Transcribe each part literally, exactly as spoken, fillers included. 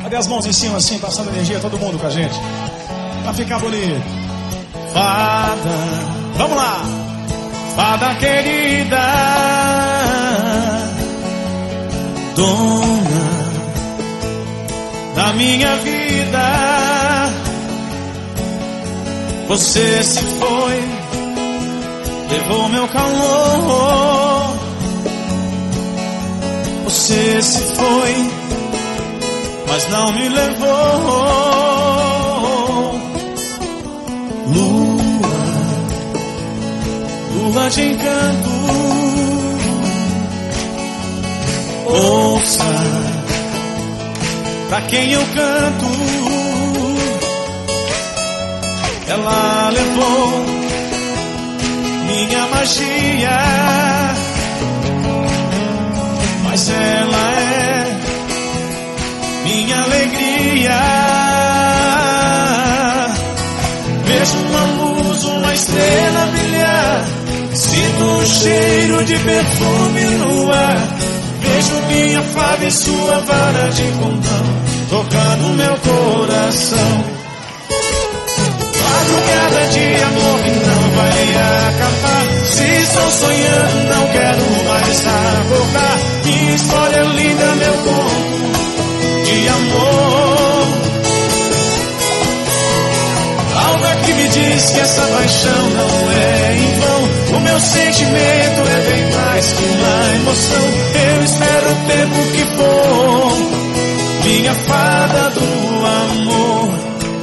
Cadê as mãos em cima assim, passando energia, todo mundo com a gente? Pra ficar bonito. Fada, vamos lá. Fada querida, dona da minha vida, você se foi, levou meu calor. Você se foi, mas não me levou. Lua, lua de encanto, ouça pra quem eu canto. Ela levou minha magia, mas ela é minha alegria. Vejo uma luz, uma estrela brilhar, sinto um cheiro de perfume no ar. Vejo minha fada e sua vara de condão tocando meu coração. Madrugada de amor que não vai acabar. Se estou sonhando, não quero mais acordar. Minha história é linda, meu conto de amor. Algo que me diz que essa paixão não é em vão. O meu sentimento é bem mais que uma emoção. Eu espero o tempo que for, minha fada do amor.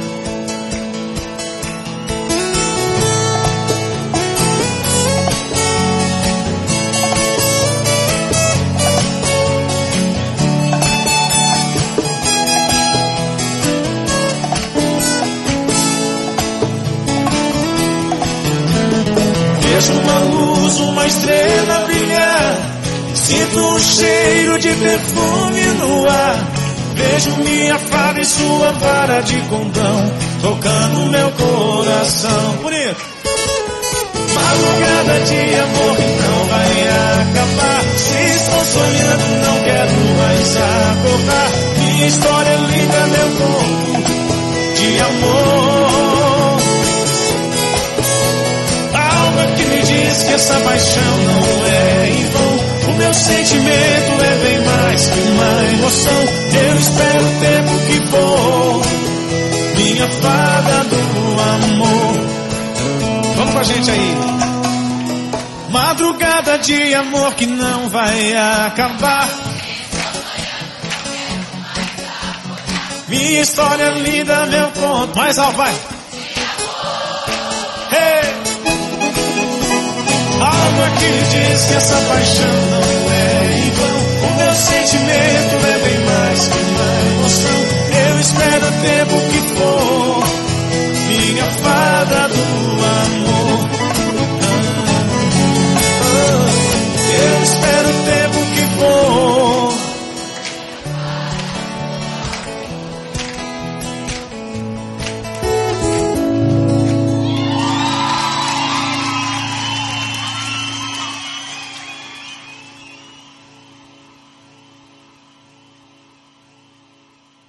Vejo uma luz, uma estrela brilhar, sinto um cheiro de perfume no ar. Vejo minha fada e sua vara de condão tocando meu coração. Bonito. Madrugada de amor que não vai acabar. Se estou sonhando, não quero mais acordar. Minha história é linda, meu conto de amor. Que me diz que essa paixão não é em vão. O meu sentimento é bem mais que uma emoção. Eu espero o tempo que for, minha fada do amor. Vamos com a gente aí. Madrugada de amor que não vai acabar. Minha história linda, meu conto. Mais alto, vai. Hey! Algo aqui diz que essa paixão não é em vão. O meu sentimento